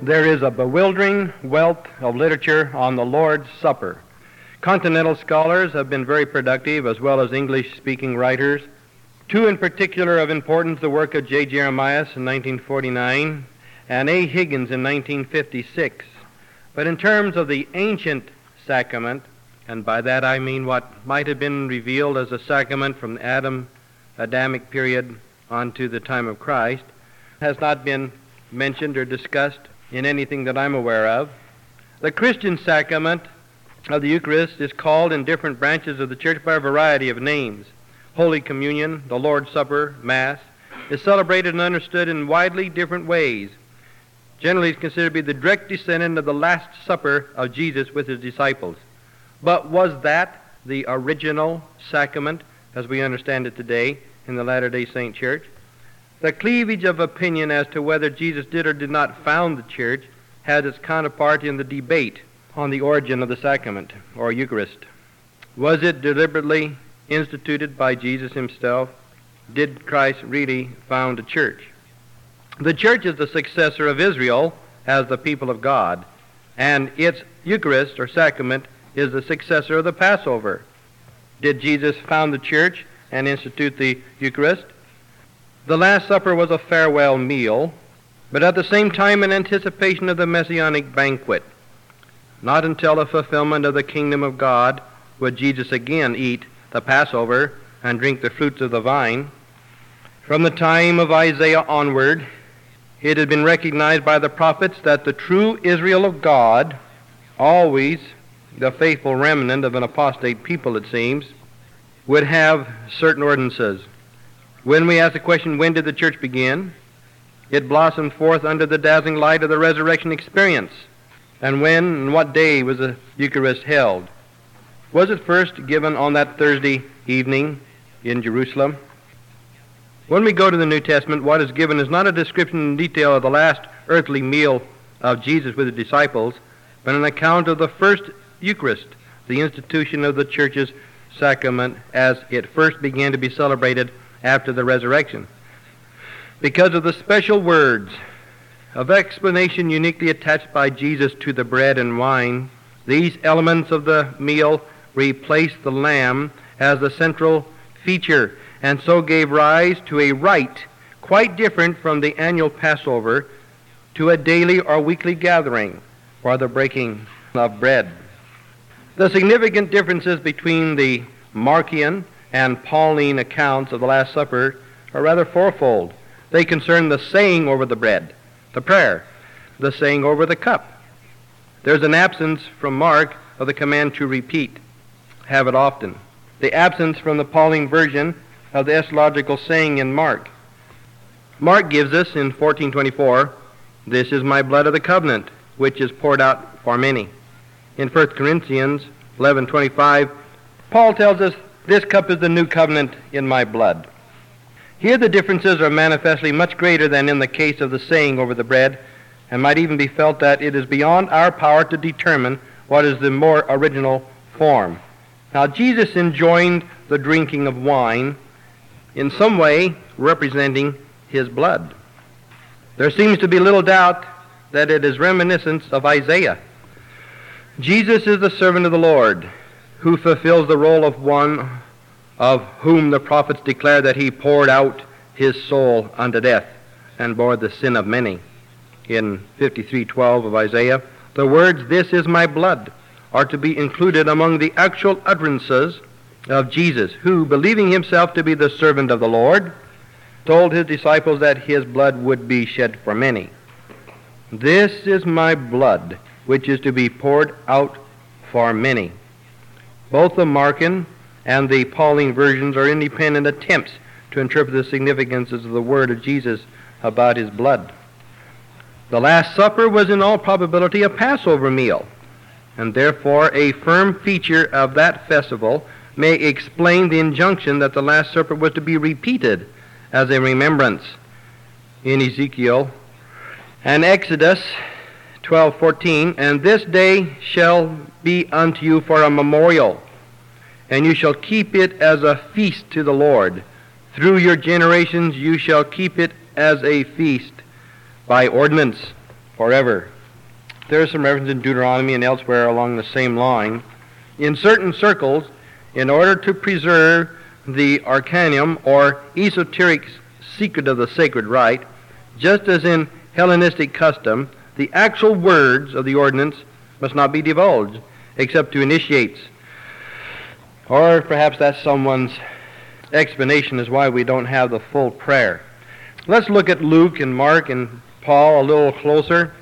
There is a bewildering wealth of literature on the Lord's Supper. Continental scholars have been very productive, as well as English-speaking writers. Two in particular of importance, the work of J. Jeremias in 1949 and A. Higgins in 1956. But in terms of the ancient sacrament, and by that I mean what might have been revealed as a sacrament from the Adamic period on to the time of Christ, has not been mentioned or discussed in anything that I'm aware of. The Christian sacrament of the Eucharist is called in different branches of the Church by a variety of names. Holy Communion, the Lord's Supper, Mass, is celebrated and understood in widely different ways. Generally, it's considered to be the direct descendant of the Last Supper of Jesus with his disciples. But was that the original sacrament as we understand it today in the Latter-day Saint Church? The cleavage of opinion as to whether Jesus did or did not found the Church had its counterpart in the debate on the origin of the sacrament, or Eucharist. Was it deliberately instituted by Jesus himself? Did Christ really found a church? The Church is the successor of Israel as the people of God, and its Eucharist, or sacrament, is the successor of the Passover. Did Jesus found the Church and institute the Eucharist? The Last Supper was a farewell meal, but at the same time in anticipation of the Messianic banquet. Not until the fulfillment of the kingdom of God would Jesus again eat the Passover and drink the fruits of the vine. From the time of Isaiah onward, it had been recognized by the prophets that the true Israel of God, always the faithful remnant of an apostate people, it seems, would have certain ordinances. When we ask the question, when did the church begin? It blossomed forth under the dazzling light of the resurrection experience. And when and what day was the Eucharist held? Was it first given on that Thursday evening in Jerusalem? When we go to the New Testament, what is given is not a description in detail of the last earthly meal of Jesus with the disciples, but an account of the first Eucharist, the institution of the church's sacrament as it first began to be celebrated after the resurrection. Because of the special words of explanation uniquely attached by Jesus to the bread and wine, these elements of the meal replaced the lamb as the central feature, and so gave rise to a rite quite different from the annual Passover, to a daily or weekly gathering for the breaking of bread. The significant differences between the Markian and Pauline accounts of the Last Supper are rather fourfold. They concern the saying over the bread, the prayer, the saying over the cup. There's an absence from Mark of the command to repeat, have it often. The absence from the Pauline version of the eschatological saying in Mark. Mark gives us in 14:24, "This is my blood of the covenant, which is poured out for many." In 1 Corinthians 11:25, Paul tells us, "This cup is the new covenant in my blood." Here the differences are manifestly much greater than in the case of the saying over the bread, and might even be felt that it is beyond our power to determine what is the more original form. Now, Jesus enjoined the drinking of wine, in some way representing his blood. There seems to be little doubt that it is reminiscent of Isaiah. Jesus is the servant of the Lord, who fulfills the role of one of whom the prophets declare that he poured out his soul unto death and bore the sin of many. In 53:12 of Isaiah, the words, "This is my blood," are to be included among the actual utterances of Jesus, who, believing himself to be the servant of the Lord, told his disciples that his blood would be shed for many. "This is my blood, which is to be poured out for many." Both the Markan and the Pauline versions are independent attempts to interpret the significances of the word of Jesus about his blood. The Last Supper was in all probability a Passover meal, and therefore a firm feature of that festival may explain the injunction that the Last Supper was to be repeated as a remembrance in Ezekiel and Exodus 12:14, "And this day shall be unto you for a memorial, and you shall keep it as a feast to the Lord. Through your generations you shall keep it as a feast by ordinance." forever. There is some reference in Deuteronomy and elsewhere along the same line. In certain circles, in order to preserve the arcanium or esoteric secret of the sacred rite, just as in Hellenistic custom, the actual words of the ordinance must not be divulged except to initiates. Or perhaps that's someone's explanation as why we don't have the full prayer. Let's look at Luke and Mark and Paul a little closer.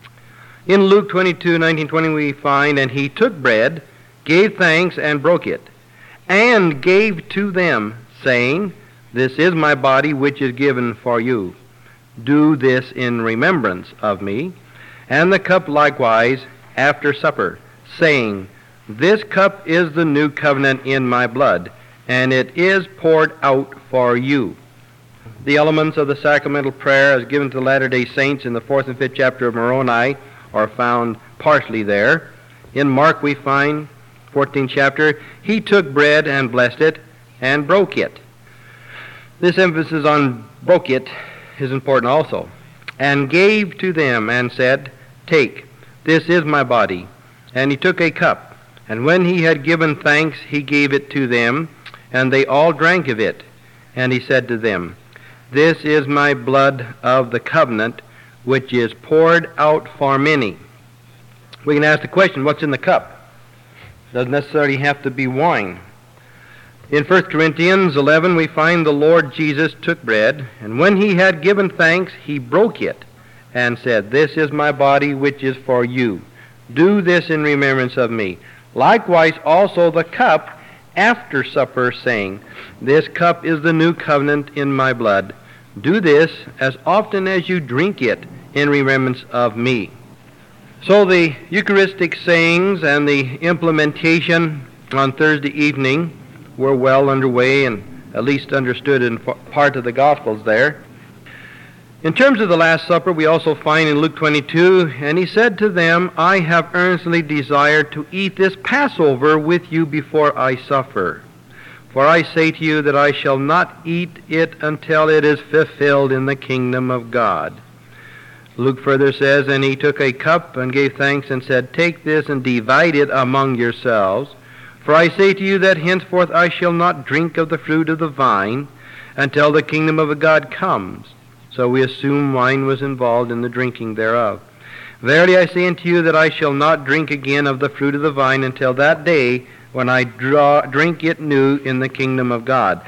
In Luke 22:19-20 we find, "And he took bread, gave thanks, and broke it, and gave to them, saying, This is my body which is given for you. Do this in remembrance of me. And the cup likewise after supper, saying, This cup is the new covenant in my blood, and it is poured out for you." The elements of the sacramental prayer as given to the Latter-day Saints in the 4th and 5th chapter of Moroni are found partially there. In Mark we find, 14th chapter, "He took bread and blessed it and broke it." This emphasis on broke it is important also. "And gave to them and said, Take, this is my body. And he took a cup, and when he had given thanks, he gave it to them, and they all drank of it. And he said to them, This is my blood of the covenant, which is poured out for many." We can ask the question, what's in the cup? Doesn't necessarily have to be wine. In 1 Corinthians 11 we find the Lord Jesus took bread, and when he had given thanks, he broke it, and said, This is my body which is for you. Do this in remembrance of me. Likewise also the cup after supper, saying, This cup is the new covenant in my blood. Do this as often as you drink it in remembrance of me. So the Eucharistic sayings and the implementation on Thursday evening were well underway and at least understood in part of the Gospels there. In terms of the Last Supper, we also find in Luke 22, "And he said to them, I have earnestly desired to eat this Passover with you before I suffer. For I say to you that I shall not eat it until it is fulfilled in the kingdom of God." Luke further says, "And he took a cup and gave thanks and said, Take this and divide it among yourselves. For I say to you that henceforth I shall not drink of the fruit of the vine until the kingdom of God comes." So we assume wine was involved in the drinking thereof. "Verily I say unto you that I shall not drink again of the fruit of the vine until that day when I drink it new in the kingdom of God."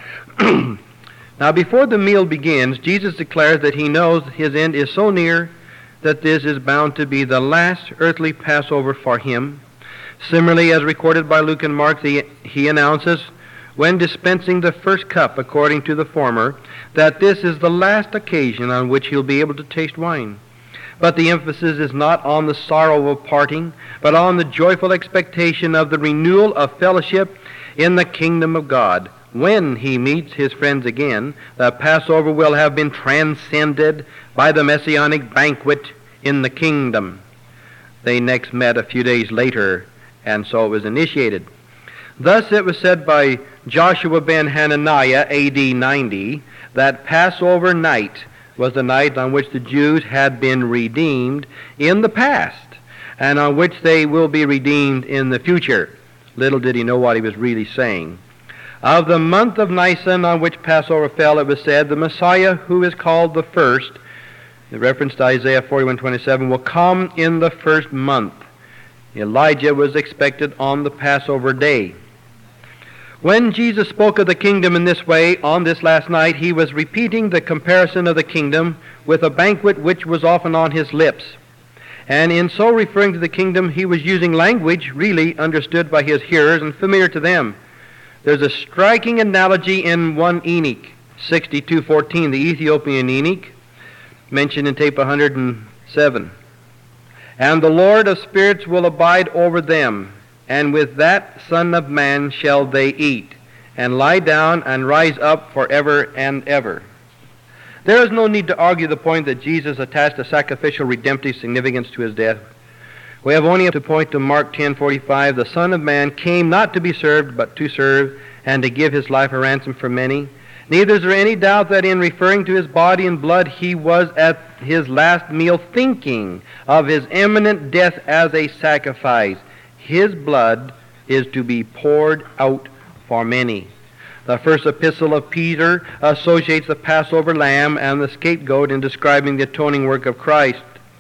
Now before the meal begins, Jesus declares that he knows his end is so near that this is bound to be the last earthly Passover for him. Similarly, as recorded by Luke and Mark, he announces, when dispensing the first cup according to the former, that this is the last occasion on which he'll be able to taste wine. But the emphasis is not on the sorrow of parting, but on the joyful expectation of the renewal of fellowship in the kingdom of God. When he meets his friends again, the Passover will have been transcended by the messianic banquet in the kingdom. They next met a few days later, and so it was initiated. Thus it was said by Joshua ben Hananiah, A.D. 90, that Passover night was the night on which the Jews had been redeemed in the past, and on which they will be redeemed in the future. Little did he know what he was really saying. Of the month of Nisan on which Passover fell, it was said, the Messiah, who is called the first, in reference to Isaiah 41:27, will come in the first month. Elijah was expected on the Passover day. When Jesus spoke of the kingdom in this way on this last night, he was repeating the comparison of the kingdom with a banquet which was often on his lips. And in so referring to the kingdom, he was using language really understood by his hearers and familiar to them. There's a striking analogy in 1 Enoch 62:14, the Ethiopian Enoch, mentioned in tape 107. "And the Lord of spirits will abide over them, and with that Son of Man shall they eat, and lie down and rise up forever and ever." There is no need to argue the point that Jesus attached a sacrificial redemptive significance to his death. We have only to point to Mark 10:45, "The Son of Man came not to be served, but to serve, and to give his life a ransom for many." Neither is there any doubt that in referring to his body and blood, he was at his last meal thinking of his imminent death as a sacrifice. His blood is to be poured out for many. The first epistle of Peter associates the Passover lamb and the scapegoat in describing the atoning work of Christ.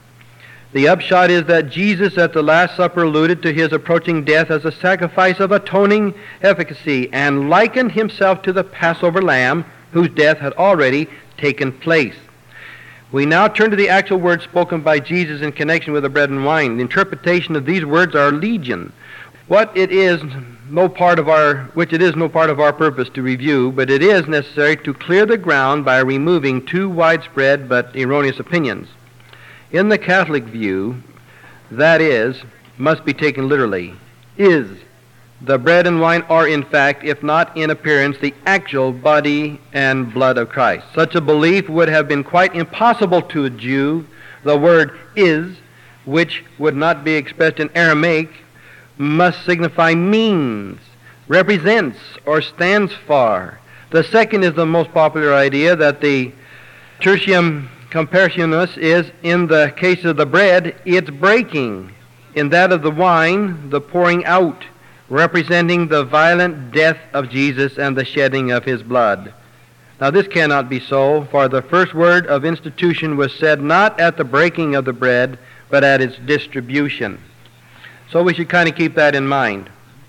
The upshot is that Jesus at the Last Supper alluded to his approaching death as a sacrifice of atoning efficacy and likened himself to the Passover lamb whose death had already taken place. We now turn to the actual words spoken by Jesus in connection with the bread and wine. The interpretation of these words are legion. Which it is no part of our purpose to review, but it is necessary to clear the ground by removing two widespread but erroneous opinions. In the Catholic view, that is, must be taken literally, is the bread and wine are in fact, if not in appearance, the actual body and blood of Christ. Such a belief would have been quite impossible to a Jew. The word is, which would not be expressed in Aramaic, must signify means, represents, or stands for. The second is the most popular idea, that the tertium comparationis is, in the case of the bread, its breaking. In that of the wine, the pouring out, representing the violent death of Jesus and the shedding of his blood. Now this cannot be so, for the first word of institution was said not at the breaking of the bread, but at its distribution. So we should kind of keep that in mind.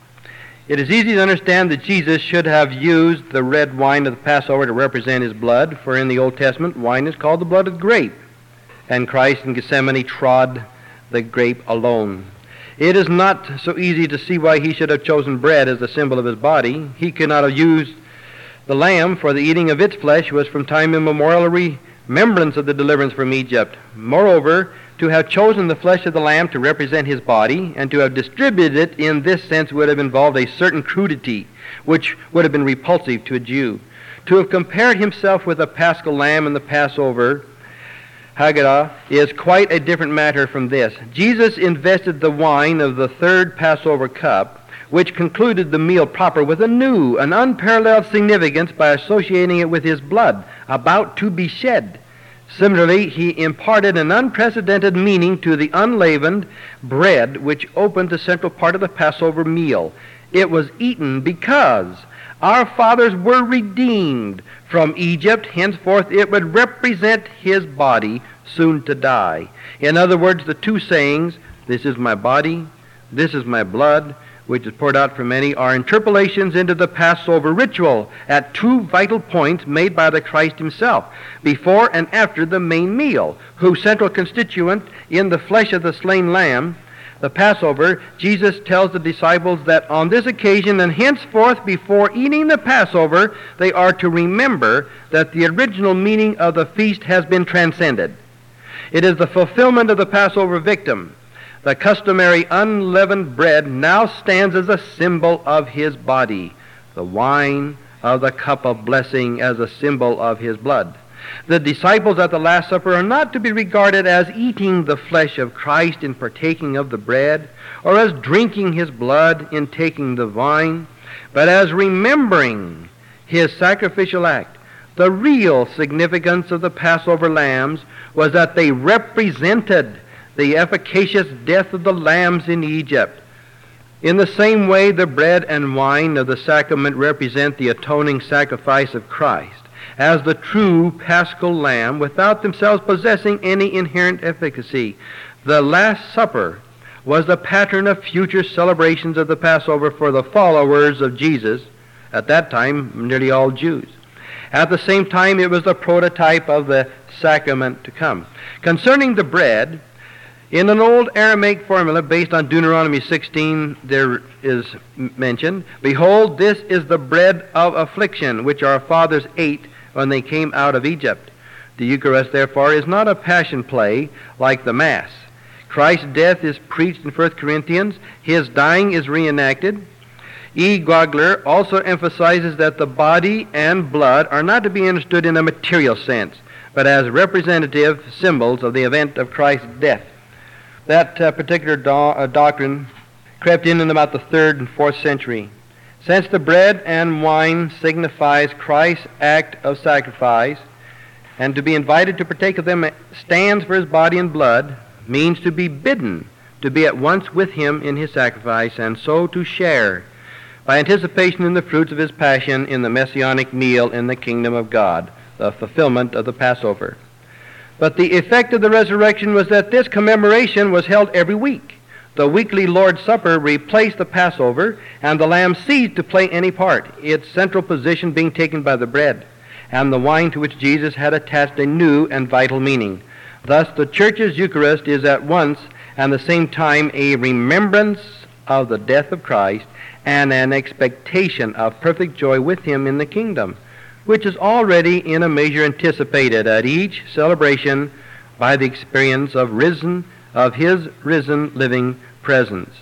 It is easy to understand that Jesus should have used the red wine of the Passover to represent his blood, for in the Old Testament, wine is called the blood of the grape, and Christ in Gethsemane trod the grape alone. It is not so easy to see why he should have chosen bread as the symbol of his body. He could not have used the lamb, for the eating of its flesh was from time immemorial a remembrance of the deliverance from Egypt. Moreover, to have chosen the flesh of the lamb to represent his body and to have distributed it in this sense would have involved a certain crudity, which would have been repulsive to a Jew. To have compared himself with the paschal lamb in the Passover Haggadah is quite a different matter from this. Jesus invested the wine of the third Passover cup, which concluded the meal proper, with a new and unparalleled significance by associating it with his blood, about to be shed. Similarly, he imparted an unprecedented meaning to the unleavened bread which opened the central part of the Passover meal. It was eaten because our fathers were redeemed from Egypt. Henceforth it would represent his body soon to die. In other words, the two sayings, "This is my body, this is my blood," which is poured out for many, are interpolations into the Passover ritual at two vital points made by the Christ himself, before and after the main meal, whose central constituent in the flesh of the slain lamb, the Passover. Jesus tells the disciples that on this occasion and henceforth before eating the Passover, they are to remember that the original meaning of the feast has been transcended. It is the fulfillment of the Passover victim. The customary unleavened bread now stands as a symbol of his body, the wine of the cup of blessing as a symbol of his blood. The disciples at the Last Supper are not to be regarded as eating the flesh of Christ in partaking of the bread, or as drinking his blood in taking the wine, but as remembering his sacrificial act. The real significance of the Passover lambs was that they represented the efficacious death of the lambs in Egypt. In the same way, the bread and wine of the sacrament represent the atoning sacrifice of Christ as the true paschal lamb without themselves possessing any inherent efficacy. The Last Supper was the pattern of future celebrations of the Passover for the followers of Jesus, at that time nearly all Jews. At the same time, it was the prototype of the sacrament to come. Concerning the bread, in an old Aramaic formula based on Deuteronomy 16, there is mentioned, "Behold, this is the bread of affliction, which our fathers ate when they came out of Egypt." The Eucharist, therefore, is not a passion play like the Mass. Christ's death is preached in 1 Corinthians. His dying is reenacted. E. Gogler also emphasizes that the body and blood are not to be understood in a material sense, but as representative symbols of the event of Christ's death. That particular doctrine crept in about the 3rd and 4th century. Since the bread and wine signifies Christ's act of sacrifice, and to be invited to partake of them stands for his body and blood, means to be bidden to be at once with him in his sacrifice, and so to share by anticipation in the fruits of his passion in the messianic meal in the kingdom of God, the fulfillment of the Passover. But the effect of the resurrection was that this commemoration was held every week. The weekly Lord's Supper replaced the Passover, and the lamb ceased to play any part, its central position being taken by the bread and the wine, to which Jesus had attached a new and vital meaning. Thus, the Church's Eucharist is at once and the same time a remembrance of the death of Christ and an expectation of perfect joy with him in the kingdom, which is already in a measure anticipated at each celebration by the experience of his risen living presence.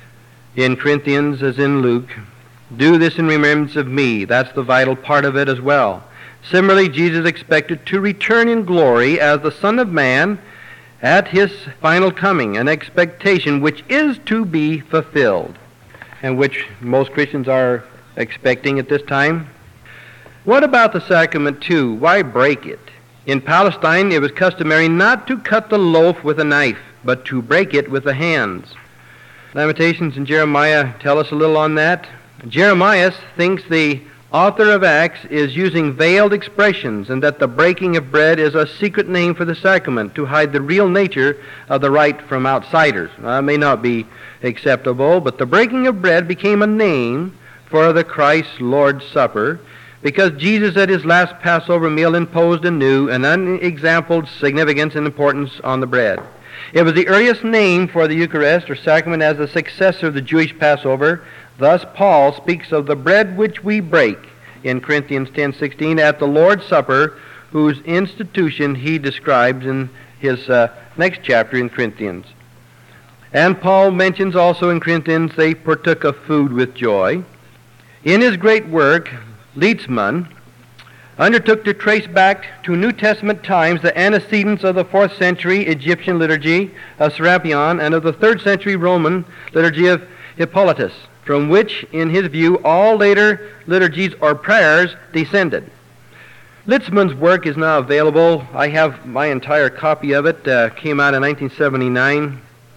In Corinthians, as in Luke, do this in remembrance of me. That's the vital part of it as well. Similarly, Jesus expected to return in glory as the Son of Man at his final coming, an expectation which is to be fulfilled, and which most Christians are expecting at this time. What about the sacrament too? Why break it? In Palestine, it was customary not to cut the loaf with a knife, but to break it with the hands. Lamentations and Jeremiah tell us a little on that. Jeremiah thinks the author of Acts is using veiled expressions, and that the breaking of bread is a secret name for the sacrament to hide the real nature of the rite from outsiders. That may not be acceptable, but the breaking of bread became a name for the Christ's Lord's Supper because Jesus at his last Passover meal imposed a new and unexampled significance and importance on the bread. It was the earliest name for the Eucharist or sacrament as the successor of the Jewish Passover. Thus, Paul speaks of the bread which we break in Corinthians 10:16 at the Lord's Supper, whose institution he describes in his next chapter in Corinthians. And Paul mentions also in Corinthians they partook of food with joy. In his great work, Lietzmann undertook to trace back to New Testament times the antecedents of the 4th century Egyptian liturgy of Serapion and of the 3rd century Roman liturgy of Hippolytus, from which, in his view, all later liturgies or prayers descended. Lietzmann's work is now available. I have my entire copy of it. Came out in 1979.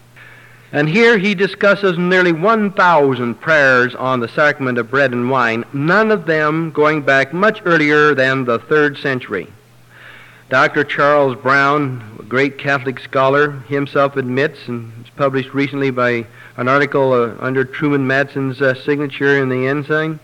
And here he discusses nearly 1,000 prayers on the sacrament of bread and wine, none of them going back much earlier than the 3rd century. Dr. Charles Brown, a great Catholic scholar, himself admits, and it's published recently by an article under Truman Madsen's signature in the Ensign,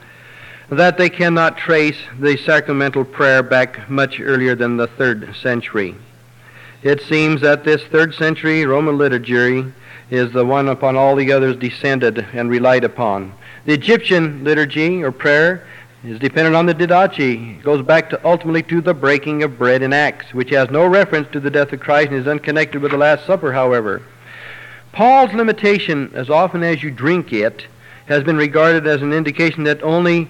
that they cannot trace the sacramental prayer back much earlier than the 3rd century. It seems that this 3rd century Roman liturgy is the one upon all the others descended and relied upon. The Egyptian liturgy or prayer is dependent on the Didache. It goes back ultimately to the breaking of bread in Acts, which has no reference to the death of Christ and is unconnected with the Last Supper, however. Paul's limitation, as often as you drink it, has been regarded as an indication that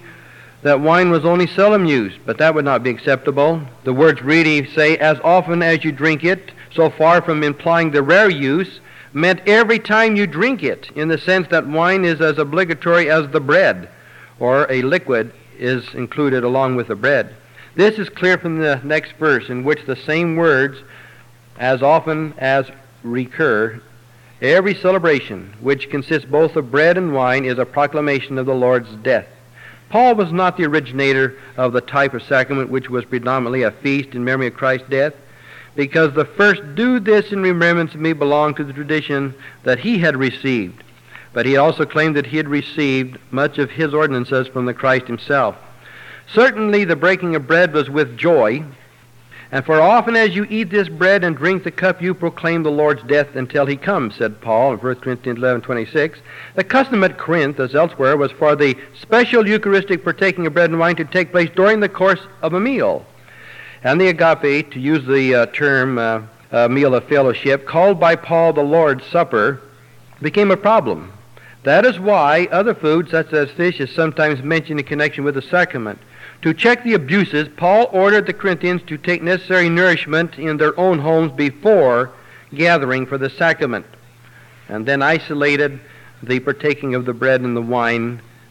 wine was only seldom used, but that would not be acceptable. The words really say, as often as you drink it, so far from implying the rare use, meant every time you drink it, in the sense that wine is as obligatory as the bread, or a liquid is included along with the bread. This is clear from the next verse, in which the same words, as often as recur. Every celebration, which consists both of bread and wine, is a proclamation of the Lord's death. Paul was not the originator of the type of sacrament which was predominantly a feast in memory of Christ's death, because the first "do this in remembrance of me" belonged to the tradition that he had received. But he also claimed that he had received much of his ordinances from the Christ himself. Certainly the breaking of bread was with joy, and for often as you eat this bread and drink the cup, you proclaim the Lord's death until he comes, said Paul in 1 Corinthians 11:26. The custom at Corinth, as elsewhere, was for the special Eucharistic partaking of bread and wine to take place during the course of a meal. And the agape, to use the term meal of fellowship, called by Paul the Lord's Supper, became a problem. That is why other food, such as fish, is sometimes mentioned in connection with the sacrament. To check the abuses, Paul ordered the Corinthians to take necessary nourishment in their own homes before gathering for the sacrament, and then isolated the partaking of the bread and the wine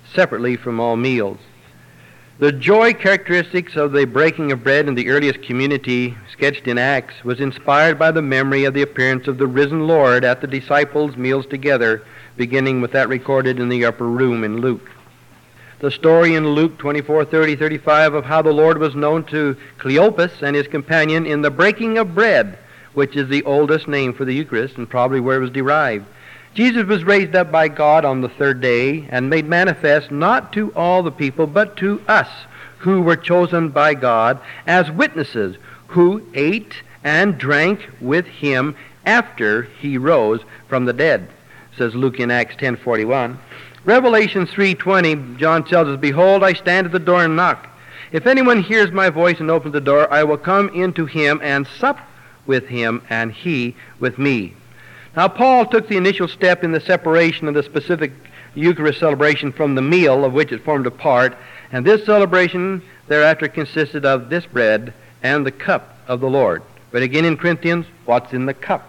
separately from all meals. The joy characteristics of the breaking of bread in the earliest community sketched in Acts was inspired by the memory of the appearance of the risen Lord at the disciples' meals together, beginning with that recorded in the upper room in Luke. The story in Luke 24:30-35 of how the Lord was known to Cleopas and his companion in the breaking of bread, which is the oldest name for the Eucharist and probably where it was derived. Jesus was raised up by God on the third day and made manifest not to all the people but to us who were chosen by God as witnesses, who ate and drank with him after he rose from the dead, says Luke in Acts 10:41. Revelation 3:20, John tells us, "Behold, I stand at the door and knock. If anyone hears my voice and opens the door, I will come into him and sup with him, and he with me." Now, Paul took the initial step in the separation of the specific Eucharist celebration from the meal of which it formed a part, and this celebration thereafter consisted of this bread and the cup of the Lord. But again in Corinthians, what's in the cup?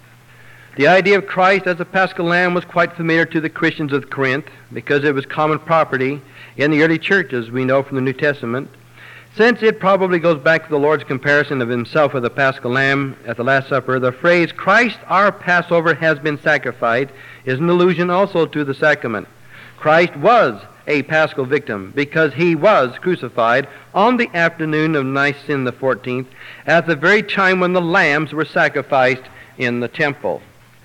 The idea of Christ as a Paschal Lamb was quite familiar to the Christians of Corinth because it was common property in the early church, as we know from the New Testament. Since it probably goes back to the Lord's comparison of himself with the Paschal Lamb at the Last Supper, the phrase, "Christ our Passover has been sacrificed," is an allusion also to the sacrament. Christ was a Paschal victim because he was crucified on the afternoon of Nisan the 14th at the very time when the lambs were sacrificed in the temple.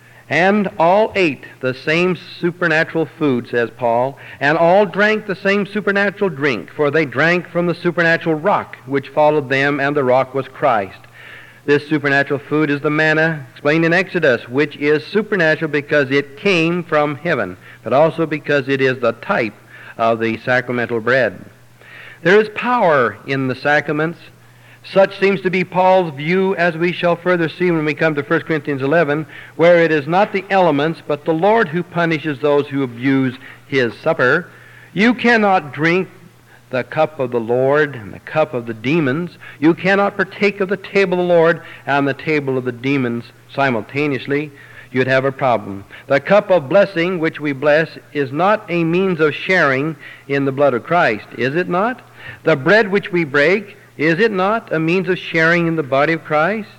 And all ate the same supernatural food, says Paul, and all drank the same supernatural drink, for they drank from the supernatural rock which followed them, and the rock was Christ. This supernatural food is the manna explained in Exodus, which is supernatural because it came from heaven, but also because it is the type of the sacramental bread. There is power in the sacraments. Such seems to be Paul's view, as we shall further see when we come to 1 Corinthians 11, where it is not the elements, but the Lord who punishes those who abuse his supper. You cannot drink the cup of the Lord and the cup of the demons. You cannot partake of the table of the Lord and the table of the demons simultaneously. You'd have a problem. The cup of blessing which we bless is not a means of sharing in the blood of Christ, is it not? The bread which we break, is it not a means of sharing in the body of Christ?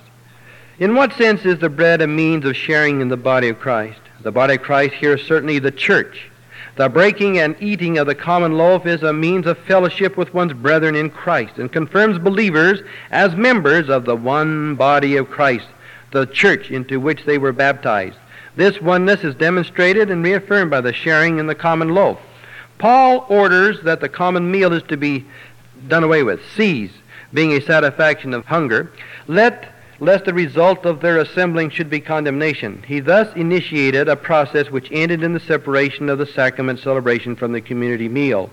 In what sense is the bread a means of sharing in the body of Christ? The body of Christ here is certainly the church. The breaking and eating of the common loaf is a means of fellowship with one's brethren in Christ and confirms believers as members of the one body of Christ, the church into which they were baptized. This oneness is demonstrated and reaffirmed by the sharing in the common loaf. Paul orders that the common meal is to be done away with, seized, being a satisfaction of hunger, lest the result of their assembling should be condemnation. He thus initiated a process which ended in the separation of the sacrament celebration from the community meal.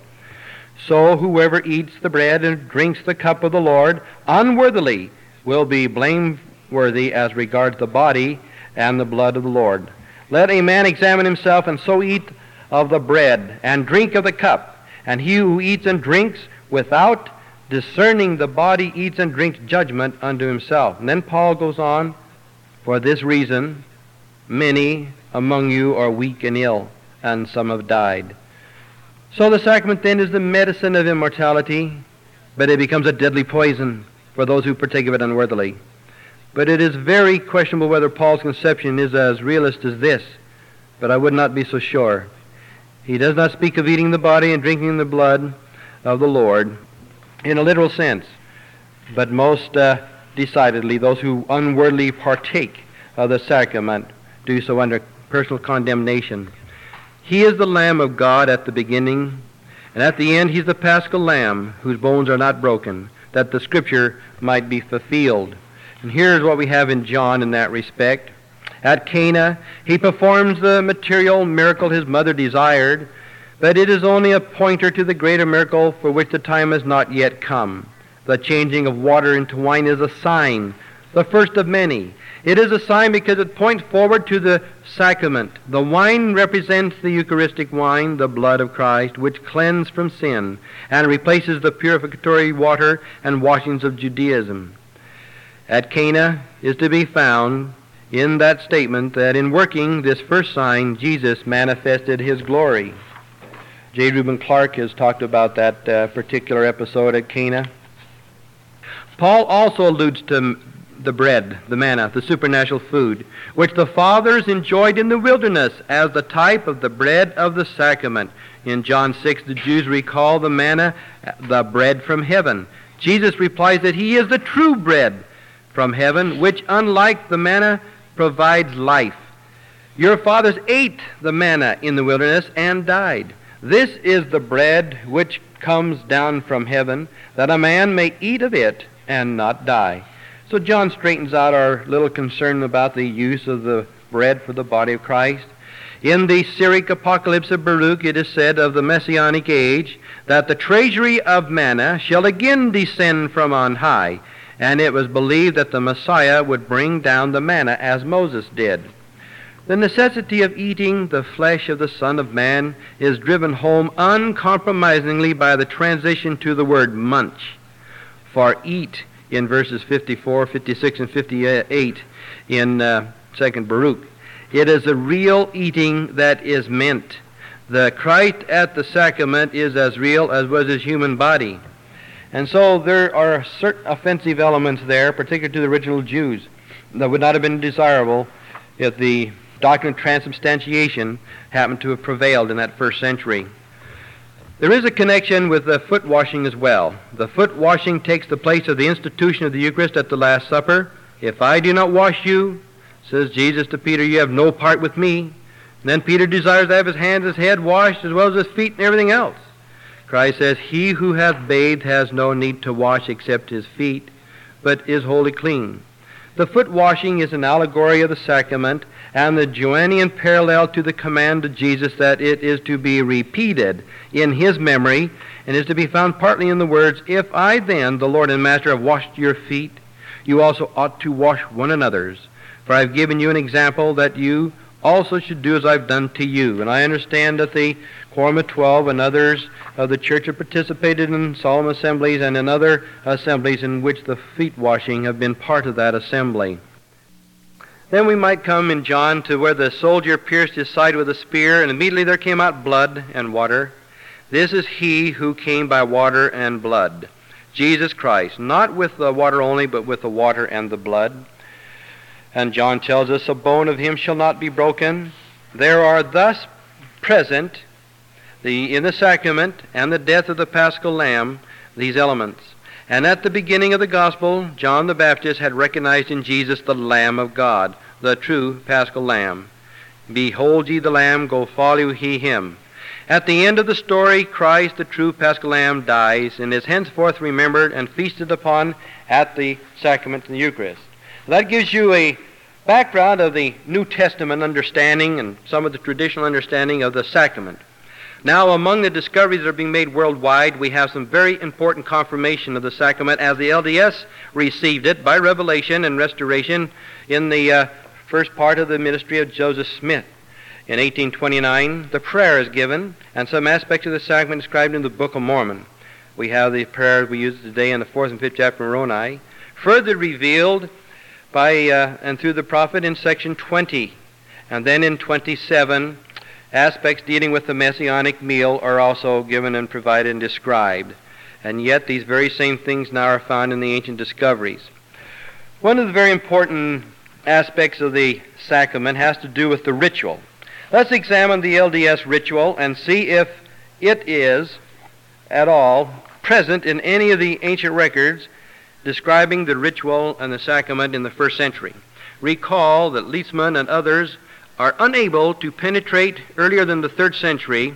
So whoever eats the bread and drinks the cup of the Lord unworthily will be blameworthy as regards the body and the blood of the Lord. Let a man examine himself, and so eat of the bread and drink of the cup. And he who eats and drinks without discerning the body eats and drinks judgment unto himself. And then Paul goes on, "For this reason many among you are weak and ill, and some have died." So the sacrament then is the medicine of immortality, but it becomes a deadly poison for those who partake of it unworthily. But it is very questionable whether Paul's conception is as realist as this, but I would not be so sure. He does not speak of eating the body and drinking the blood of the Lord in a literal sense, but most decidedly those who unworthily partake of the sacrament do so under personal condemnation. He is the Lamb of God at the beginning, and at the end he's the Paschal Lamb whose bones are not broken, that the Scripture might be fulfilled. And here's what we have in John in that respect. At Cana, he performs the material miracle his mother desired, but it is only a pointer to the greater miracle for which the time has not yet come. The changing of water into wine is a sign, the first of many. It is a sign because it points forward to the sacrament. The wine represents the Eucharistic wine, the blood of Christ, which cleanses from sin and replaces the purificatory water and washings of Judaism. At Cana is to be found in that statement that in working this first sign, Jesus manifested his glory. J. Reuben Clark has talked about that particular episode at Cana. Paul also alludes to the bread, the manna, the supernatural food, which the fathers enjoyed in the wilderness as the type of the bread of the sacrament. In John 6, the Jews recall the manna, the bread from heaven. Jesus replies that he is the true bread from heaven, which, unlike the manna, provides life. Your fathers ate the manna in the wilderness and died. This is the bread which comes down from heaven, that a man may eat of it and not die. So John straightens out our little concern about the use of the bread for the body of Christ. In the Syriac Apocalypse of Baruch, it is said of the Messianic age that the treasury of manna shall again descend from on high, and it was believed that the Messiah would bring down the manna as Moses did. The necessity of eating the flesh of the Son of Man is driven home uncompromisingly by the transition to the word munch. For eat in verses 54, 56, and 58 in 2nd Baruch. It is a real eating that is meant. The Christ at the sacrament is as real as was his human body. And so there are certain offensive elements there, particularly to the original Jews, that would not have been desirable if the doctrine of transubstantiation happened to have prevailed in that first century. There is a connection with the foot washing as well. The foot washing takes the place of the institution of the Eucharist at the Last Supper. If I do not wash you, says Jesus to Peter, you have no part with me. And then Peter desires to have his hands, his head washed, as well as his feet and everything else. Christ says, he who hath bathed has no need to wash except his feet, but is wholly clean. The foot washing is an allegory of the sacrament, and the Joannean parallel to the command of Jesus that it is to be repeated in his memory, and is to be found partly in the words, if I then, the Lord and Master, have washed your feet, you also ought to wash one another's. For I have given you an example that you also should do as I've done to you. And I understand that the Quorum of 12 and others of the church have participated in solemn assemblies and in other assemblies in which the feet washing have been part of that assembly. Then we might come in John to where the soldier pierced his side with a spear, and immediately there came out blood and water. This is he who came by water and blood, Jesus Christ, not with the water only, but with the water and the blood. And John tells us, a bone of him shall not be broken. There are thus present in the sacrament and the death of the Paschal Lamb these elements. And at the beginning of the Gospel, John the Baptist had recognized in Jesus the Lamb of God, the true Paschal Lamb. Behold ye the Lamb, go follow ye him. At the end of the story, Christ, the true Paschal Lamb, dies and is henceforth remembered and feasted upon at the sacrament of the Eucharist. That gives you a background of the New Testament understanding and some of the traditional understanding of the sacrament. Now, among the discoveries that are being made worldwide, we have some very important confirmation of the sacrament as the LDS received it by revelation and restoration in the first part of the ministry of Joseph Smith. In 1829, the prayer is given, and some aspects of the sacrament described in the Book of Mormon. We have the prayer we use today in the 4th and 5th chapter of Moroni, further revealed by and through the prophet in section 20, and then in 27, aspects dealing with the Messianic meal are also given and provided and described. And yet these very same things now are found in the ancient discoveries. One of the very important aspects of the sacrament has to do with the ritual. Let's examine the LDS ritual and see if it is at all present in any of the ancient records describing the ritual and the sacrament in the first century. Recall that Lietzman and others are unable to penetrate earlier than the 3rd century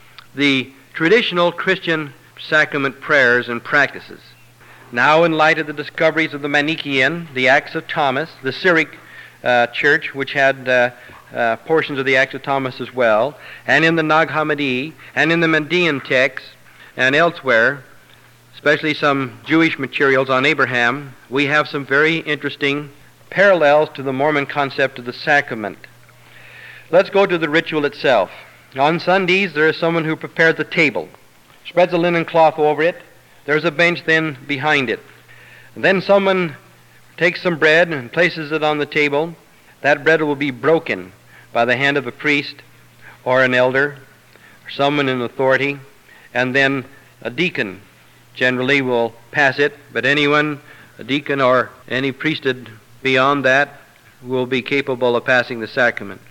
the traditional Christian sacrament prayers and practices. Now, in light of the discoveries of the Manichaean, the Acts of Thomas, the Syriac church, which had portions of the Acts of Thomas as well, and in the Nag Hammadi, and in the Mandean texts, and elsewhere, especially some Jewish materials on Abraham, we have some very interesting parallels to the Mormon concept of the sacrament. Let's go to the ritual itself. On Sundays, there is someone who prepares the table, spreads a linen cloth over it. There's a bench then behind it. And then someone takes some bread and places it on the table. That bread will be broken by the hand of a priest or an elder, someone in authority, and then a deacon generally will pass it, but anyone, a deacon or any priesthood beyond that, will be capable of passing the sacrament.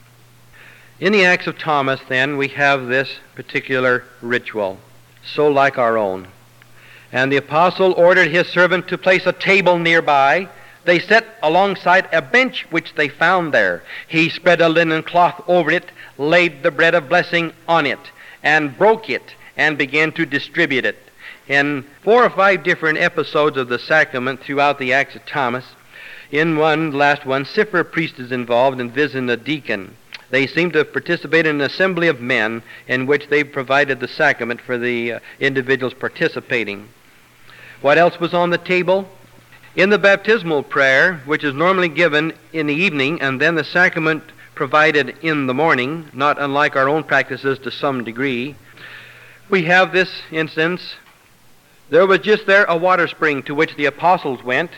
In the Acts of Thomas, then, we have this particular ritual, so like our own. And the apostle ordered his servant to place a table nearby. They set alongside a bench which they found there. He spread a linen cloth over it, laid the bread of blessing on it, and broke it, and began to distribute it. In 4 or 5 different episodes of the sacrament throughout the Acts of Thomas, in one, last one, cipher priest is involved in visiting a deacon. They seem to have participated in an assembly of men in which they provided the sacrament for the individuals participating. What else was on the table? In the baptismal prayer, which is normally given in the evening, and then the sacrament provided in the morning, not unlike our own practices to some degree, we have this instance. There was just there a water spring to which the apostles went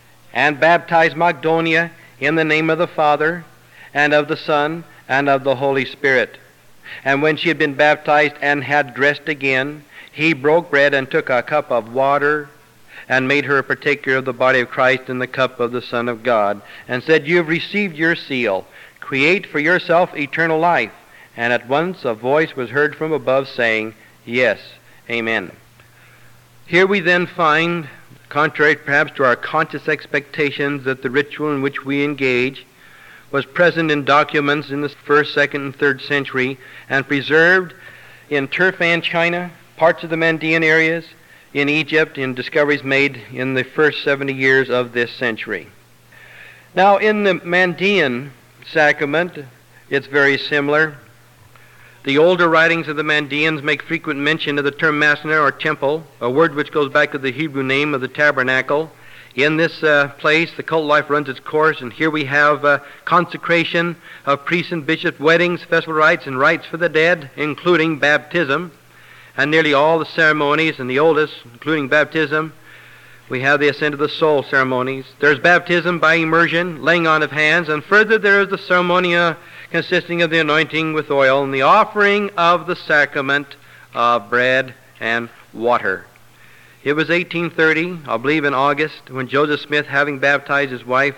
and baptized Magdonia in the name of the Father and of the Son and of the Holy Spirit. And when she had been baptized and had dressed again, he broke bread and took a cup of water and made her a partaker of the body of Christ and the cup of the Son of God, and said, "You have received your seal. Create for yourself eternal life." And at once a voice was heard from above saying, "Yes, amen." Here we then find, contrary perhaps to our conscious expectations, that the ritual in which we engage was present in documents in the 1st, 2nd, and 3rd century and preserved in Turfan, China, parts of the Mandean areas, in Egypt, in discoveries made in the first 70 years of this century. Now, in the Mandean sacrament, it's very similar. The older writings of the Mandeans make frequent mention of the term masna, or temple, a word which goes back to the Hebrew name of the tabernacle. In this place, the cult life runs its course, and here we have consecration of priests and bishops, weddings, festival rites, and rites for the dead, including baptism. And nearly all the ceremonies, and the oldest, including baptism, we have the ascent of the soul ceremonies. There's baptism by immersion, laying on of hands, and further there is the ceremony consisting of the anointing with oil and the offering of the sacrament of bread and water. It was 1830, I believe in August, when Joseph Smith, having baptized his wife,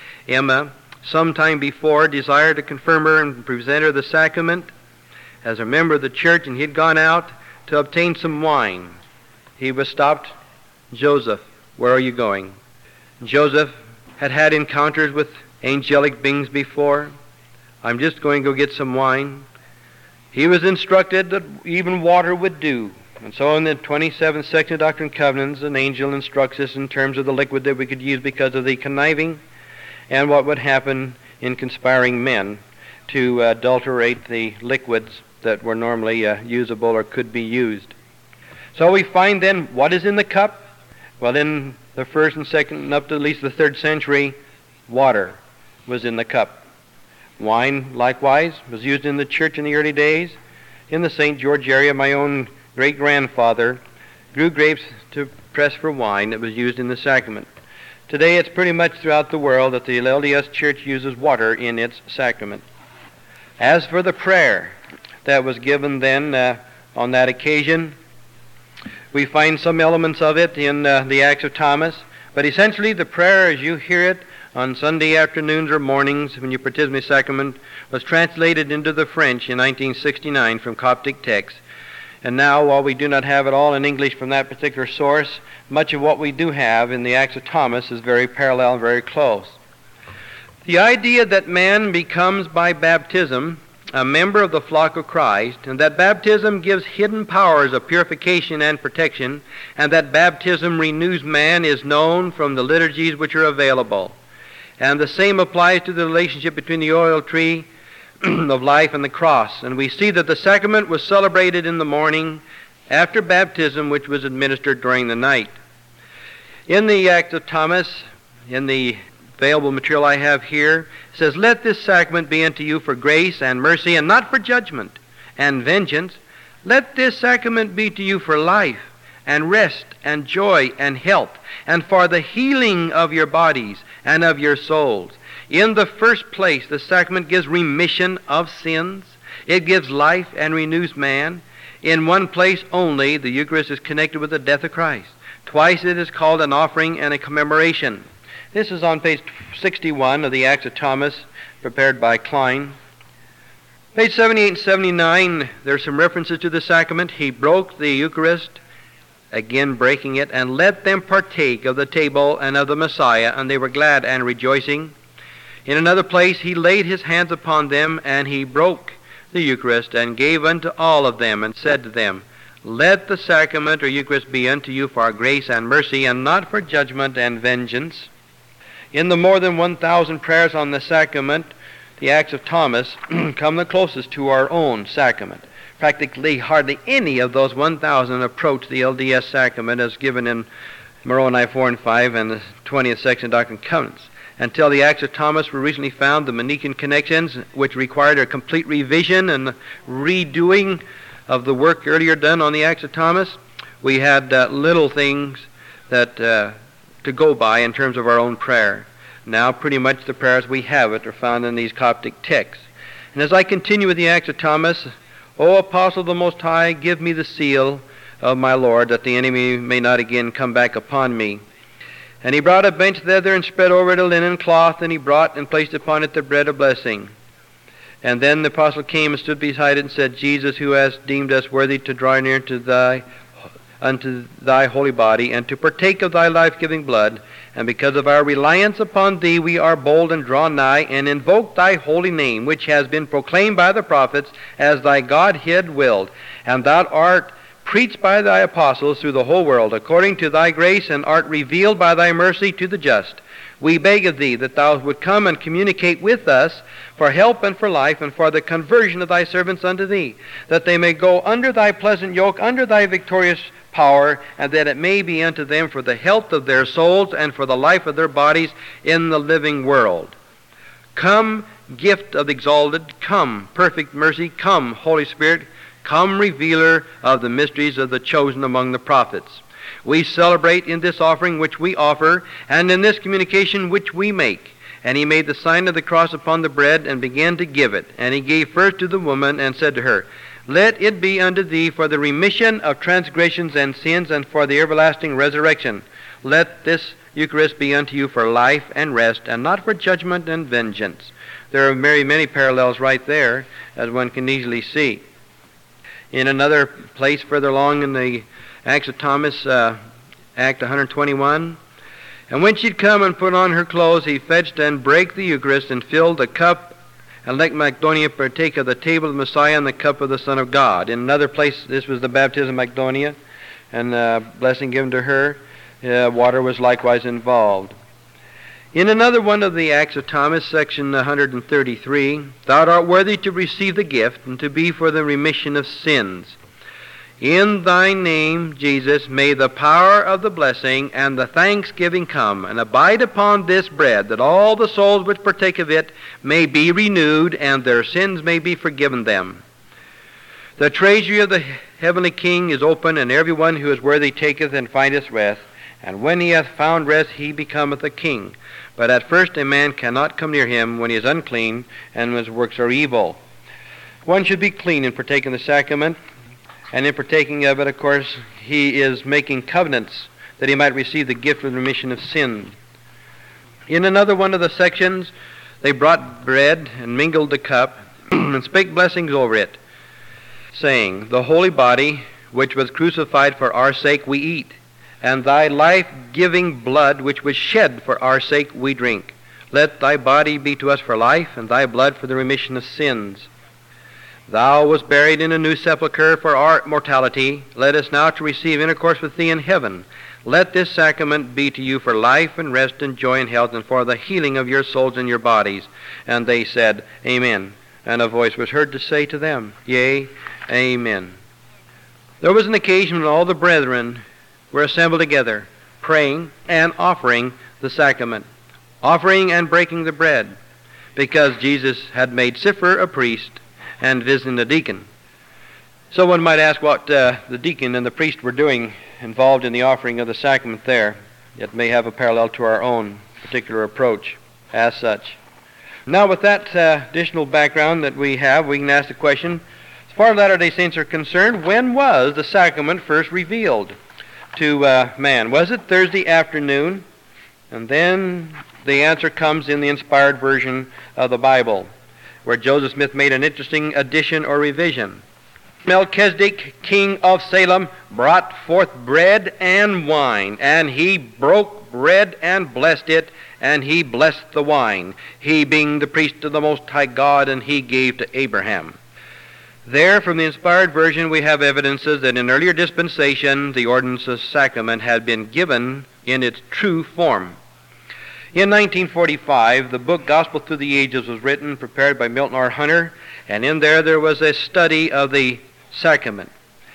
Emma, some time before, desired to confirm her and present her the sacrament as a member of the church, and he had gone out to obtain some wine. He was stopped. "Joseph, where are you going?" Joseph had had encounters with angelic beings before. "I'm just going to go get some wine." He was instructed that even water would do. And so in the 27th section of Doctrine and Covenants, an angel instructs us in terms of the liquid that we could use because of the conniving and what would happen in conspiring men to adulterate the liquids that were normally usable or could be used. So we find then what is in the cup. Well, in the 1st and 2nd and up to at least the 3rd century, water was in the cup. Wine, likewise, was used in the church in the early days. In the St. George area, my own great-grandfather grew grapes to press for wine that was used in the sacrament. Today it's pretty much throughout the world that the LDS Church uses water in its sacrament. As for the prayer that was given then on that occasion, we find some elements of it in the Acts of Thomas, but essentially the prayer as you hear it on Sunday afternoons or mornings when you participate in the sacrament was translated into the French in 1969 from Coptic texts. And now, while we do not have it all in English from that particular source, much of what we do have in the Acts of Thomas is very parallel and very close. The idea that man becomes by baptism a member of the flock of Christ, and that baptism gives hidden powers of purification and protection, and that baptism renews man is known from the liturgies which are available. And the same applies to the relationship between the oil tree of life and the cross. And we see that the sacrament was celebrated in the morning after baptism, which was administered during the night. In the Acts of Thomas, in the available material I have here, it says, "Let this sacrament be unto you for grace and mercy, and not for judgment and vengeance. Let this sacrament be to you for life and rest and joy and health, and for the healing of your bodies and of your souls." In the first place, the sacrament gives remission of sins. It gives life and renews man. In one place only, the Eucharist is connected with the death of Christ. Twice it is called an offering and a commemoration. This is on page 61 of the Acts of Thomas, prepared by Klein. Page 78 and 79, there are some references to the sacrament. He broke the Eucharist, again breaking it, and let them partake of the table and of the Messiah, and they were glad and rejoicing. In another place, he laid his hands upon them, and he broke the Eucharist, and gave unto all of them, and said to them, Let the sacrament or Eucharist be unto you for grace and mercy, and not for judgment and vengeance. In the more than 1,000 prayers on the sacrament, the Acts of Thomas come the closest to our own sacrament. Practically hardly any of those 1,000 approach the LDS sacrament as given in Moroni 4 and 5 and the 20th section of Doctrine and Covenants. Until the Acts of Thomas were recently found, the Manichaean connections, which required a complete revision and redoing of the work earlier done on the Acts of Thomas, we had little things that to go by in terms of our own prayer. Now pretty much the prayers we have are found in these Coptic texts. And as I continue with the Acts of Thomas, O Apostle of the Most High, give me the seal of my Lord, that the enemy may not again come back upon me. And he brought a bench thither and spread over it a linen cloth, and he brought and placed upon it the bread of blessing. And then the apostle came and stood beside it and said, Jesus, who hast deemed us worthy to draw near to unto thy holy body, and to partake of thy life-giving blood, and because of our reliance upon thee, we are bold and draw nigh, and invoke thy holy name, which has been proclaimed by the prophets, as thy Godhead willed. And thou art preached by thy apostles through the whole world, according to thy grace, and art revealed by thy mercy to the just. We beg of thee that thou would come and communicate with us for help and for life, and for the conversion of thy servants unto thee, that they may go under thy pleasant yoke, under thy victorious power, and that it may be unto them for the health of their souls and for the life of their bodies in the living world. Come, gift of the exalted, come, perfect mercy, come, Holy Spirit, come, revealer of the mysteries of the chosen among the prophets. We celebrate in this offering which we offer, and in this communication which we make. And he made the sign of the cross upon the bread, and began to give it. And he gave first to the woman, and said to her, Let it be unto thee for the remission of transgressions and sins, and for the everlasting resurrection. Let this Eucharist be unto you for life and rest, and not for judgment and vengeance. There are very many parallels right there, as one can easily see. In another place further along in the Acts of Thomas, Act 121, and when she'd come and put on her clothes, he fetched and brake the Eucharist, and filled the cup, and let Magdonia partake of the table of the Messiah and the cup of the Son of God. In another place, this was the baptism of Magdonia, and blessing given to her. Water was likewise involved. In another one of the Acts of Thomas, section 133, Thou art worthy to receive the gift, and to be for the remission of sins. In thy name, Jesus, may the power of the blessing and the thanksgiving come, and abide upon this bread, that all the souls which partake of it may be renewed, and their sins may be forgiven them. The treasury of the heavenly King is open, and every one who is worthy taketh and findeth rest. And when he hath found rest, he becometh a king. But at first a man cannot come near him when he is unclean, and his works are evil. One should be clean in partaking of the sacrament, and in partaking of it, of course, he is making covenants that he might receive the gift of the remission of sin. In another one of the sections, they brought bread and mingled the cup, and spake blessings over it, saying, The holy body, which was crucified for our sake, we eat, and thy life-giving blood, which was shed for our sake, we drink. Let thy body be to us for life, and thy blood for the remission of sins. Thou wast buried in a new sepulchre for our mortality. Let us now to receive intercourse with thee in heaven. Let this sacrament be to you for life and rest and joy and health, and for the healing of your souls and your bodies. And they said, Amen. And a voice was heard to say to them, Yea, Amen. There was an occasion when all the brethren were assembled together, praying and offering the sacrament, offering and breaking the bread, because Jesus had made Scipher a priest and visiting the deacon. So one might ask what the deacon and the priest were doing involved in the offering of the sacrament there. It may have a parallel to our own particular approach as such. Now with that additional background that we have, we can ask the question, As far as Latter-day Saints are concerned, when was the sacrament first revealed to man? Was it Thursday afternoon? And then the answer comes in the inspired version of the Bible, where Joseph Smith made an interesting addition or revision. Melchizedek, king of Salem, brought forth bread and wine, and he broke bread and blessed it, and he blessed the wine, he being the priest of the Most High God, and he gave to Abraham. There, from the inspired version, we have evidences that in earlier dispensation, the ordinance of sacrament had been given in its true form. In 1945, the book Gospel Through the Ages was written, prepared by Milton R. Hunter, and in there was a study of the sacrament.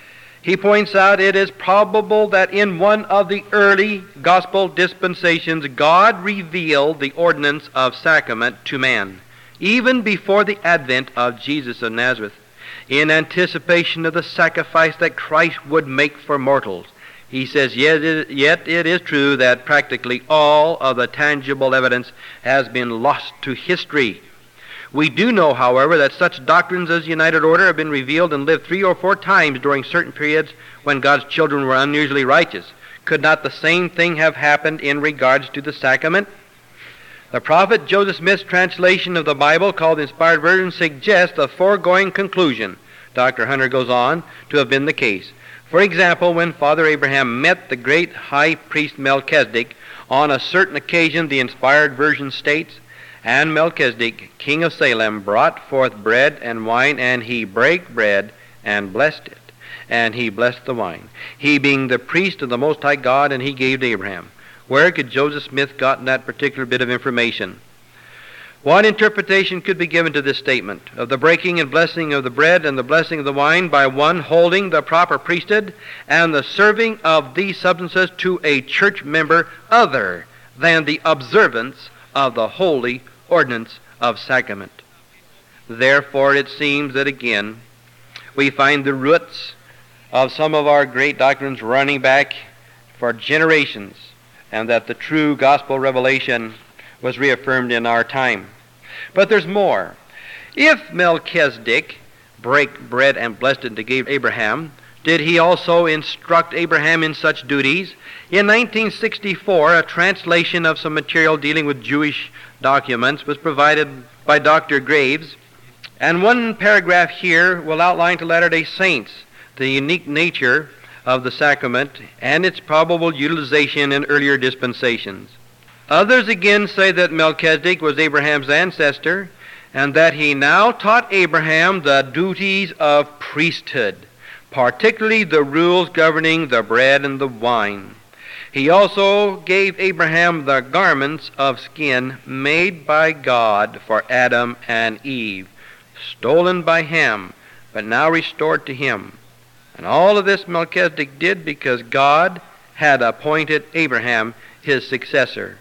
He points out it is probable that in one of the early gospel dispensations, God revealed the ordinance of sacrament to man, even before the advent of Jesus of Nazareth, in anticipation of the sacrifice that Christ would make for mortals. He says, yet it is true that practically all of the tangible evidence has been lost to history. We do know, however, that such doctrines as United Order have been revealed and lived 3 or 4 times during certain periods when God's children were unusually righteous. Could not the same thing have happened in regards to the sacrament? The prophet Joseph Smith's translation of the Bible, called the Inspired Version, suggests the foregoing conclusion. Dr. Hunter goes on to have been the case. For example, when Father Abraham met the great high priest Melchizedek on a certain occasion, the Inspired Version states, and Melchizedek, king of Salem, brought forth bread and wine, and he brake bread and blessed it, and he blessed the wine, he being the priest of the Most High God, and he gave to Abraham. Where could Joseph Smith gotten that particular bit of information? What interpretation could be given to this statement of the breaking and blessing of the bread and the blessing of the wine by one holding the proper priesthood and the serving of these substances to a church member other than the observance of the holy ordinance of sacrament? Therefore, it seems that again we find the roots of some of our great doctrines running back for generations, and that the true gospel revelation was reaffirmed in our time. But there's more. If Melchizedek brake bread and blessed it and gave Abraham, did he also instruct Abraham in such duties? In 1964, a translation of some material dealing with Jewish documents was provided by Dr. Graves, and one paragraph here will outline to Latter-day Saints the unique nature of the sacrament and its probable utilization in earlier dispensations. Others again say that Melchizedek was Abraham's ancestor, and that he now taught Abraham the duties of priesthood, particularly the rules governing the bread and the wine. He also gave Abraham the garments of skin made by God for Adam and Eve, stolen by Ham, but now restored to him. And all of this Melchizedek did because God had appointed Abraham his successor.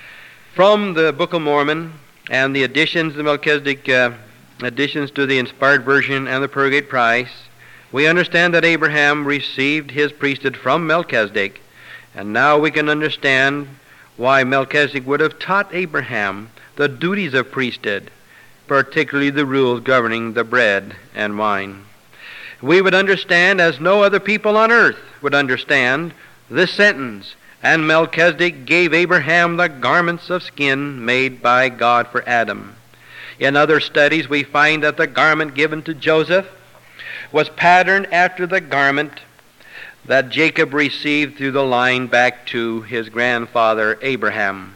From the Book of Mormon and the additions, the Melchizedek additions to the Inspired Version and the Purgate Price, we understand that Abraham received his priesthood from Melchizedek, and now we can understand why Melchizedek would have taught Abraham the duties of priesthood, particularly the rules governing the bread and wine. We would understand, as no other people on earth would understand, this sentence, and Melchizedek gave Abraham the garments of skin made by God for Adam. In other studies, we find that the garment given to Joseph was patterned after the garment that Jacob received through the line back to his grandfather Abraham.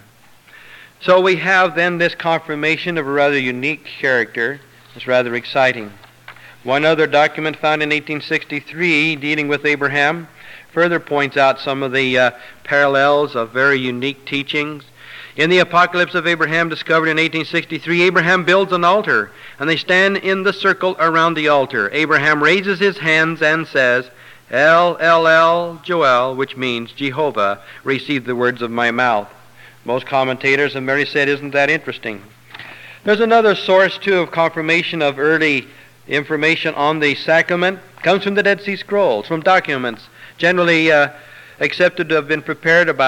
So we have then this confirmation of a rather unique character. It's rather exciting. One other document found in 1863 dealing with Abraham further points out some of the parallels of very unique teachings. In the Apocalypse of Abraham, discovered in 1863, Abraham builds an altar, and they stand in the circle around the altar. Abraham raises his hands and says, El, Joel, which means Jehovah, receive the words of my mouth. Most commentators have merely said, isn't that interesting? There's another source, too, of confirmation of early information on the sacrament. It comes from the Dead Sea Scrolls, from documents generally accepted to have been prepared about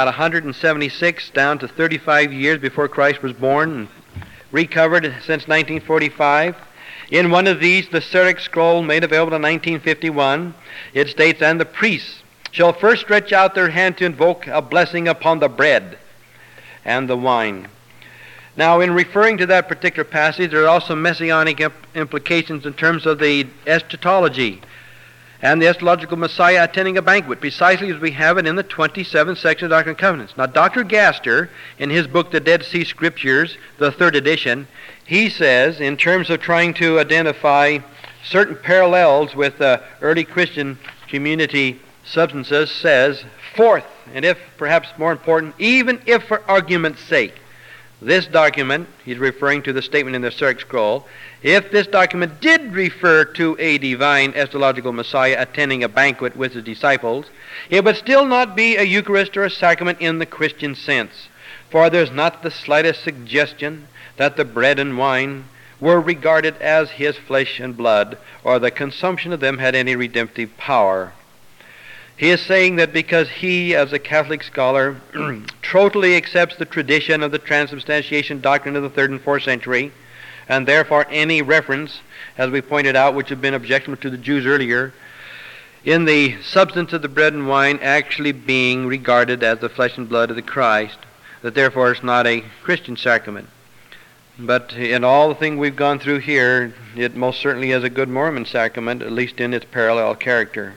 176 down to 35 years before Christ was born, and recovered since 1945. In one of these, the Syriac scroll made available in 1951, it states, "And the priests shall first stretch out their hand to invoke a blessing upon the bread and the wine." Now, in referring to that particular passage, there are also messianic implications in terms of the eschatology and the eschatological Messiah attending a banquet, precisely as we have it in the 27th section of Doctrine and Covenants. Now, Dr. Gaster, in his book, The Dead Sea Scriptures, the 3rd edition, he says, in terms of trying to identify certain parallels with early Christian community substances, says, fourth, and if perhaps more important, even if for argument's sake, this document, he's referring to the statement in the Syriac scroll, if this document did refer to a divine eschatological Messiah attending a banquet with his disciples, it would still not be a Eucharist or a sacrament in the Christian sense, for there's not the slightest suggestion that the bread and wine were regarded as his flesh and blood, or the consumption of them had any redemptive power. He is saying that because he, as a Catholic scholar, totally accepts the tradition of the transubstantiation doctrine of the 3rd and 4th century, and therefore any reference, as we pointed out, which had been objectionable to the Jews earlier, in the substance of the bread and wine actually being regarded as the flesh and blood of the Christ, that therefore it's not a Christian sacrament. But in all the thing we've gone through here, it most certainly is a good Mormon sacrament, at least in its parallel character.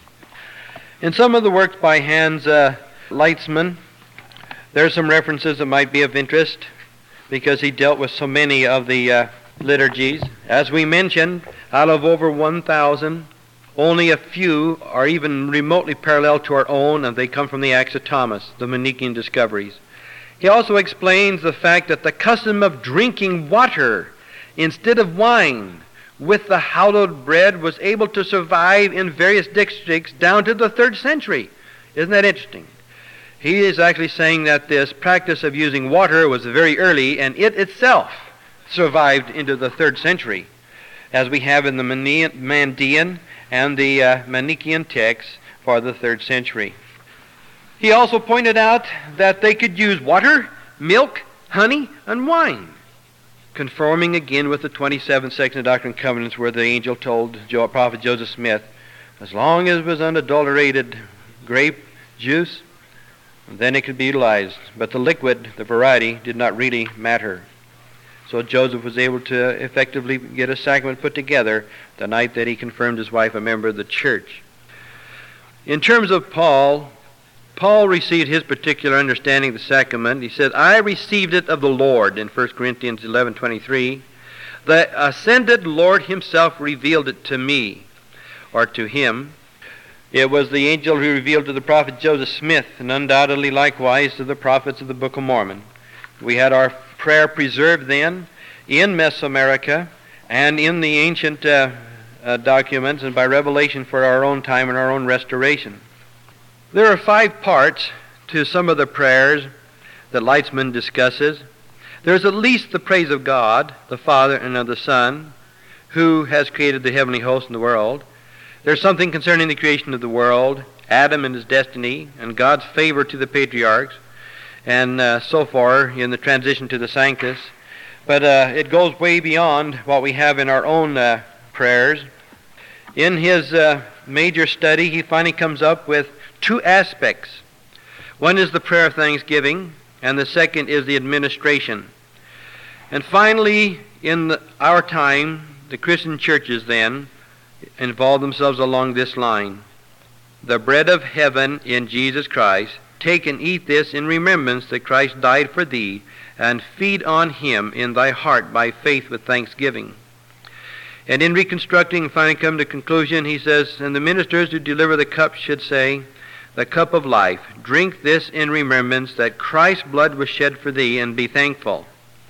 In some of the works by Hans Leitzman, there are some references that might be of interest because he dealt with so many of the liturgies. As we mentioned, out of over 1,000, only a few are even remotely parallel to our own, and they come from the Acts of Thomas, the Manichaean discoveries. He also explains the fact that the custom of drinking water instead of wine with the hallowed bread was able to survive in various districts down to the 3rd century. Isn't that interesting? He is actually saying that this practice of using water was very early, and it itself survived into the 3rd century, as we have in the Mandean and the Manichaean texts for the 3rd century. He also pointed out that they could use water, milk, honey, and wine, conforming again with the 27th section of Doctrine and Covenants, where the angel told Prophet Joseph Smith, as long as it was unadulterated grape juice, then it could be utilized. But the liquid, the variety, did not really matter. So Joseph was able to effectively get a sacrament put together the night that he confirmed his wife a member of the church. In terms of Paul received his particular understanding of the sacrament. He said, "I received it of the Lord," in 1 Corinthians 11:23. "The ascended Lord himself revealed it to me," or to him. It was the angel who revealed to the prophet Joseph Smith, and undoubtedly likewise to the prophets of the Book of Mormon. We had our prayer preserved then in Mesoamerica and in the ancient documents and by revelation for our own time and our own restoration. There are 5 parts to some of the prayers that Leitzman discusses. There's at least the praise of God, the Father, and of the Son, who has created the heavenly host in the world. There's something concerning the creation of the world, Adam and his destiny, and God's favor to the patriarchs, and so far in the transition to the Sanctus. But it goes way beyond what we have in our own prayers. In his major study, he finally comes up with 2 aspects. One is the prayer of thanksgiving, and the second is the administration. And finally, in our time, the Christian churches then involve themselves along this line. The bread of heaven in Jesus Christ, take and eat this in remembrance that Christ died for thee, and feed on him in thy heart by faith with thanksgiving. And in reconstructing, finally come to conclusion, he says, and the ministers who deliver the cup should say, the cup of life, drink this in remembrance that Christ's blood was shed for thee, and be thankful.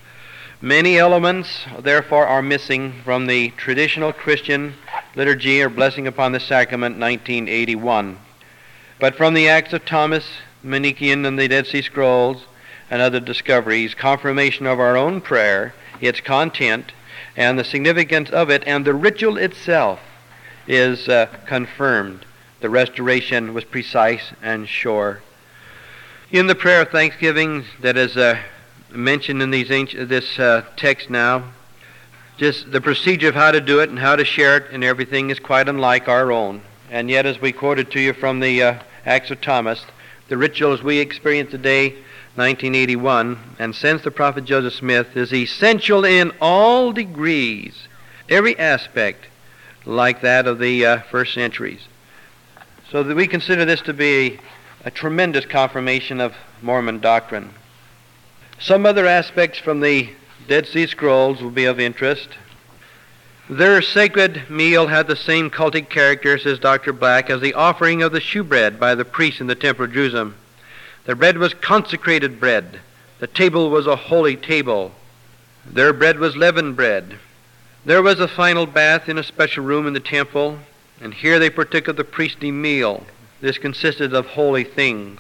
Many elements, therefore, are missing from the traditional Christian liturgy or blessing upon the sacrament 1981. But from the Acts of Thomas, Manichaean, and the Dead Sea Scrolls, and other discoveries, confirmation of our own prayer, its content, and the significance of it, and the ritual itself is confirmed. The restoration was precise and sure. In the prayer of thanksgiving that is mentioned in this text now, Just the procedure of how to do it and how to share it and everything is quite unlike our own. And yet, as we quoted to you from the Acts of Thomas, the rituals we experience today, 1981, and since the prophet Joseph Smith, is essential in all degrees, every aspect, like that of the first centuries. So that we consider this to be a tremendous confirmation of Mormon doctrine. Some other aspects from the Dead Sea Scrolls will be of interest. Their sacred meal had the same cultic character, says Dr. Black, as the offering of the shewbread by the priests in the Temple of Jerusalem. The bread was consecrated bread. The table was a holy table. Their bread was leavened bread. There was a final bath in a special room in the temple, and here they partook of the priestly meal. This consisted of holy things.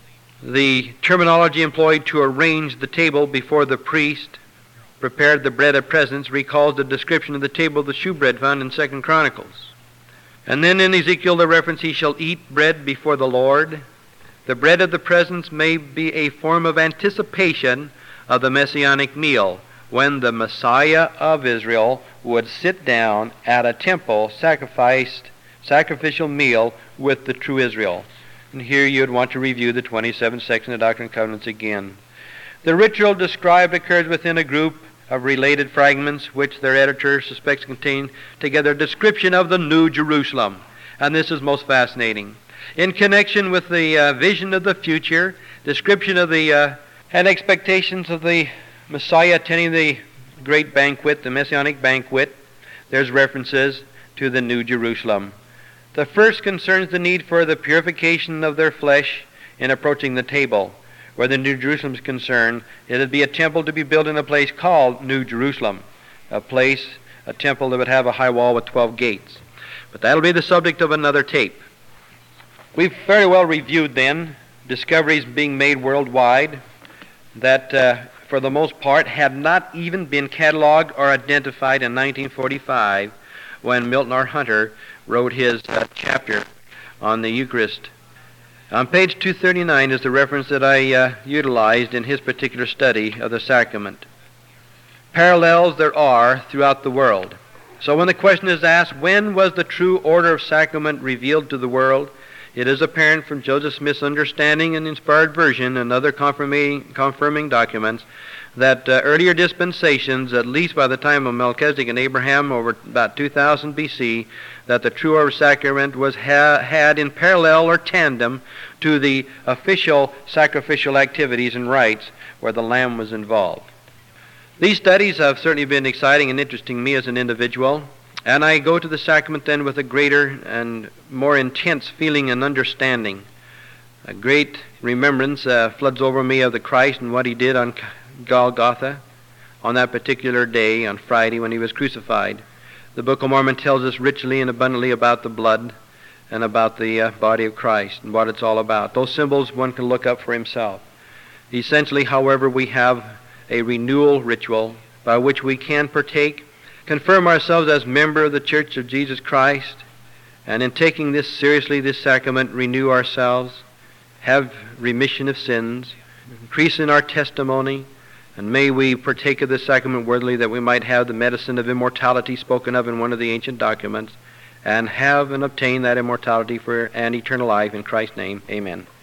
The terminology employed to arrange the table before the priest prepared the bread of presence recalls the description of the table of the shewbread found in 2 Chronicles. And then in Ezekiel the reference, he shall eat bread before the Lord. The bread of the presence may be a form of anticipation of the messianic meal, when the Messiah of Israel would sit down at a temple sacrificial meal with the true Israel. And here you'd want to review the 27th section of Doctrine and Covenants again. The ritual described occurs within a group of related fragments which their editor suspects contain together a description of the New Jerusalem. And this is most fascinating. In connection with the vision of the future, description of the and expectations of the Messiah attending the great banquet, the Messianic banquet, there's references to the New Jerusalem. The first concerns the need for the purification of their flesh in approaching the table. Where the New Jerusalem is concerned, it would be a temple to be built in a place called New Jerusalem, a temple that would have a high wall with 12 gates. But that'll be the subject of another tape. We've very well reviewed then discoveries being made worldwide that for the most part had not even been cataloged or identified in 1945 when Milton R. Hunter wrote his chapter on the Eucharist. On page 239 is the reference that I utilized in his particular study of the sacrament. Parallels there are throughout the world. So when the question is asked, when was the true order of sacrament revealed to the world, it is apparent from Joseph Smith's understanding and inspired version and other confirming documents that earlier dispensations, at least by the time of Melchizedek and Abraham over about 2000 BC, that the true order of sacrament was had in parallel or tandem to the official sacrificial activities and rites where the lamb was involved. These studies have certainly been exciting and interesting me as an individual, and I go to the sacrament then with a greater and more intense feeling and understanding. A great remembrance floods over me of the Christ and what he did on Golgotha on that particular day, on Friday, when he was crucified. The Book of Mormon tells us richly and abundantly about the blood and about the body of Christ and what it's all about. Those symbols one can look up for himself. Essentially, however, we have a renewal ritual by which we can partake, confirm ourselves as member of the Church of Jesus Christ, and in taking this seriously, this sacrament, renew ourselves, have remission of sins, increase in our testimony, and may we partake of this sacrament worthily, that we might have the medicine of immortality spoken of in one of the ancient documents, and have and obtain that immortality for an eternal life. In Christ's name, amen.